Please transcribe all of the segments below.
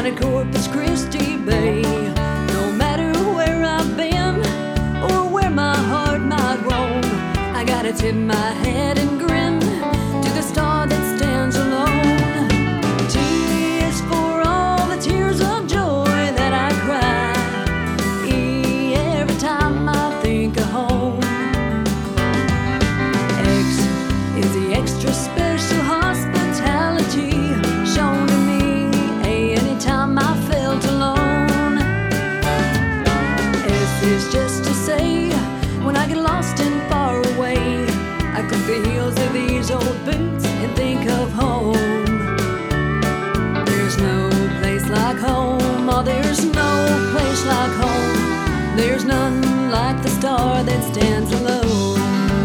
down in Corpus Christi Bay. No matter where I've been or where my heart might roam, I gotta tip my head and grin to the star that stands alone. T is for all the tears of joy that I cry, E every time I think of home. X is the extra special hospitality shown to me anytime I felt alone. S is just to say, when I get lost and far away, I click the heels of these old boots and think of home. There's no place like home, oh there's no place like home. There's none like the star that stands alone.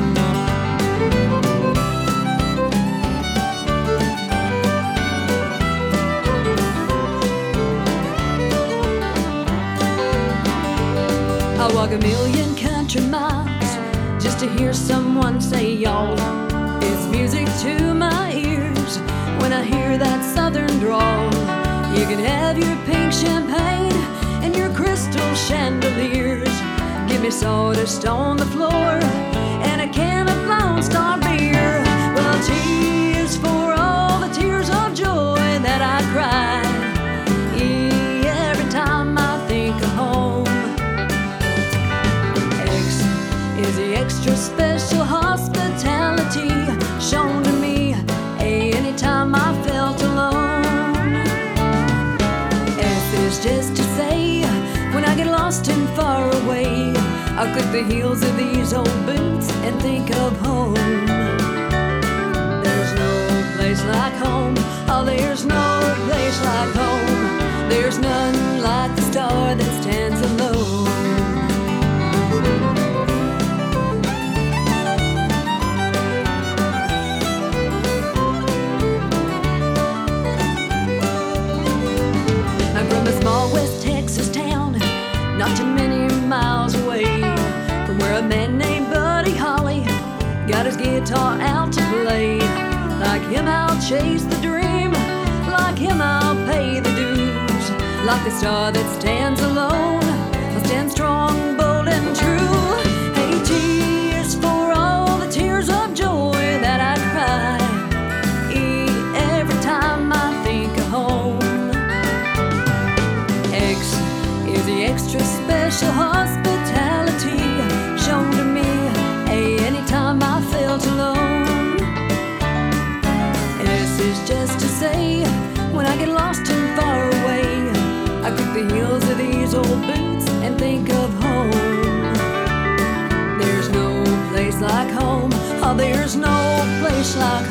I walk a million country miles just to hear someone say y'all. It's music to my ears when I hear that southern drawl. You can have your pink champagne and your crystal chandeliers. Give me sawdust on the floor and a can of Lone Star beer. Well, T is for all the tears of joy that I cry, E every time I think of home. Is the extra special hospitality shown to me anytime I felt alone. S is just to say, when I get lost and far away, I'll click the heels of these old boots and think of home. There's no place like home, oh there's no place like home. There's none like the star that stands alone. From a small West Texas town, not too many miles away, from where a man named Buddy Holly got his guitar out to play. Like him I'll chase the dream, like him I'll pay the dues. Like the star that stands alone, I'll stand strong, bold and true. Hey, T is for all the tears of joy that I cry, E every time I think of home. X is the extra special hospitality shown to me anytime I felt alone. S is just to say, when I get lost and far away, I click the heels of these old boots and think of home. There's no place like home, oh there's no place like